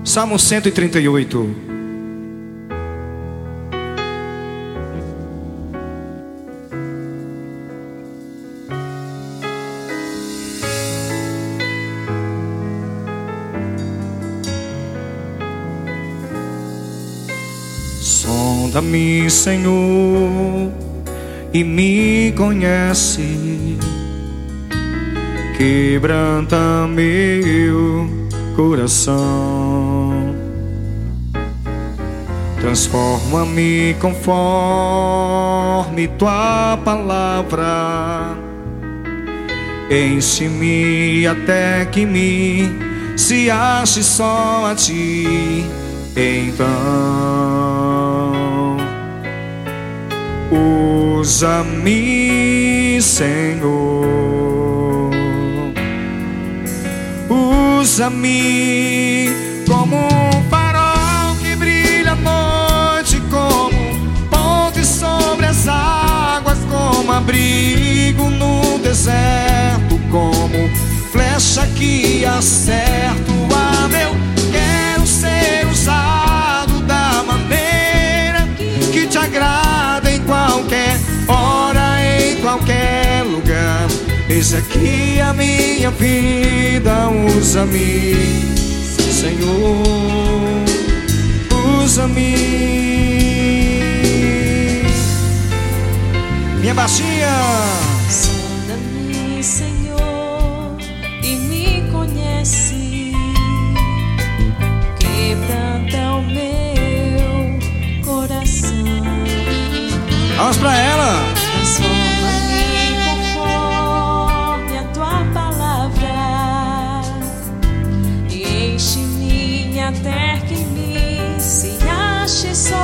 Salmo 138. Sonda-me, Senhor, e me conhece. Quebranta meu coração. Transforma-me conforme tua palavra. Enche-me até que se ache só a ti. Então usa-me, Senhor. Usa-me como um farol que brilha à noite, como ponte sobre as águas, como abrigo no deserto, como flecha que acerto. Ah, meu, quero ser usado da maneira que te agrada, em qualquer hora, em qualquer lugar. Eis aqui a minha vida, usa-me, Senhor, usa-me. Minha baixinha. Sonda-me, Senhor, e me conhece. Quebranta o meu coração. Vamos pra ela. Transforma-me conforme a tua palavra. Enche-me até que se ache só